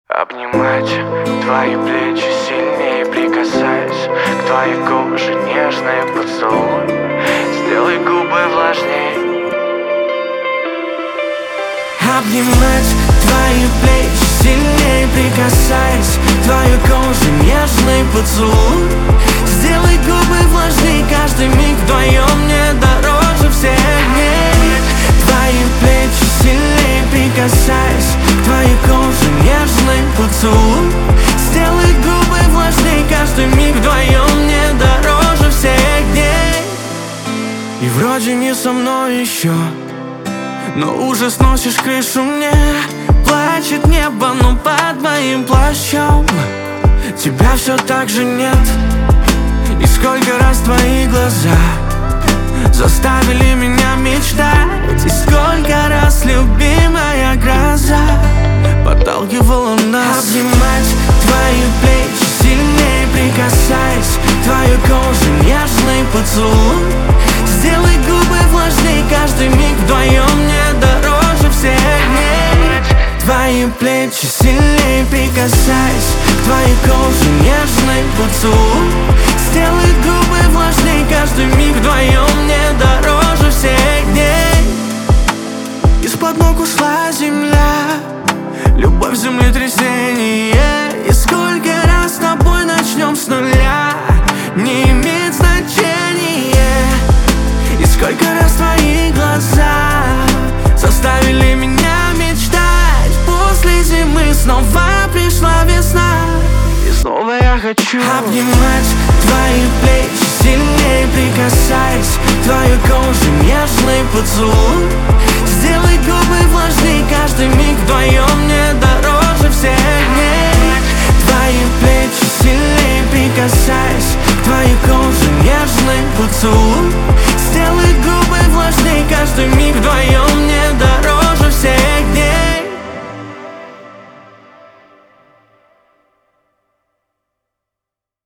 Обнимать твои плечи сильнее, прикасаясь к твоей коже, нежный поцелуй. Сделай губы влажней. Обнимать твои плечи сильнее, прикасаясь к твоей коже, нежный поцелуй. Сделай губы влажней, каждый миг вдвоем мне дороже всех дней. Твои плечи сильнее, прикасаясь к твоей коже, нежный поцелуй. Сделай губы влажней, каждый миг вдвоем мне дороже всех дней. И вроде не со мной еще, но уже сносишь крышу мне. Плачет небо, но под моим плащом тебя все так же нет. И сколько раз твои глаза заставили меня мечтать. И сколько раз любимая гроза подталкивала нас. Обнимать твои плечи сильнее, прикасаясь к твоей коже, нежный поцелуй. Сделай губы влажней, каждый миг вдвоем мне дороже всех дней. Твои плечи сильнее, прикасаясь к твоей коже, нежный поцелуй. Сделай губы влажней, каждый миг вдвоем мне дороже всех дней. Из-под ног ушла земля, любовь, землетрясение. И сколько раз с тобой начнем с нуля, не имеет значения. И сколько раз твои глаза заставили меня мечтать. После зимы снова пришла весна, и снова я хочу обнимать твои плечи сильнее, прикасаясь к твоей коже, нежный поцелуй. Сделай губы влажней, каждый миг вдвоем мне дороже